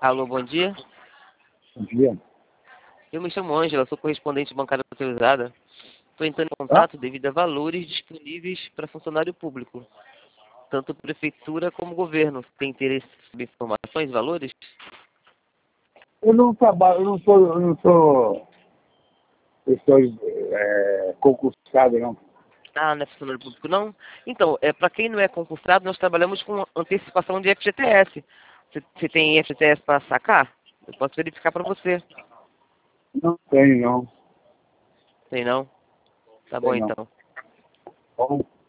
Alô, bom dia. Bom dia. Eu me chamo Ângela, sou correspondente bancária autorizada. Estou entrando em Ah, contato devido a valores disponíveis para funcionário público, tanto prefeitura como governo. Tem interesse em informações e valores? eu não trabalho, eu sou concursado, não. Ah, não é funcionário público não? Então, para quem não é concursado, nós trabalhamos com antecipação de FGTS. Você tem FGTS para sacar? Eu posso verificar para você. Não tenho, não. Tem não? Tá bom Tenho, não. então. Bom,